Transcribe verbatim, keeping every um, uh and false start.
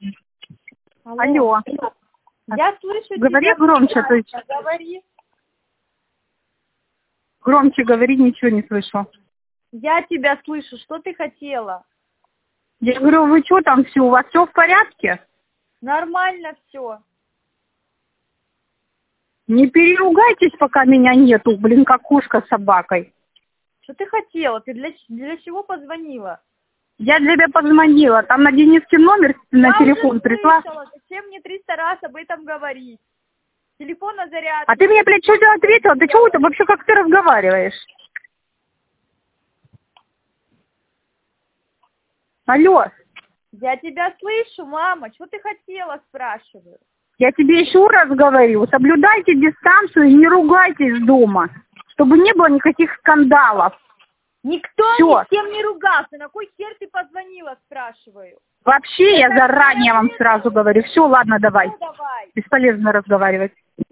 Алло. Алло. Я слышу Говори тебя. громче, то есть. Говори. Громче говори, ничего не слышу. Я тебя слышу. Что ты хотела? Я говорю, вы что там все, у вас все в порядке? Нормально все. Не переругайтесь, пока меня нету, блин, как кошка с собакой. Что ты хотела? Ты для, для чего позвонила? Я для тебя позвонила, там на Денискин номер на Я телефон уже пришла. слышала. Зачем мне триста раз об этом говорить? Телефон на зарядке. А ты мне, блядь, что-то ответила? Ты чего это вообще, как ты разговариваешь? Алло. Я тебя слышу, мама. Что ты хотела, спрашиваю? Я тебе еще раз говорю, соблюдайте дистанцию и не ругайтесь дома, чтобы не было никаких скандалов. Никто Всё. ни с кем не ругался. На кой хер ты позвонила, спрашиваю? Вообще, я Это заранее вам не сразу говорю. Все, ладно, давай. Ну, давай. Бесполезно разговаривать.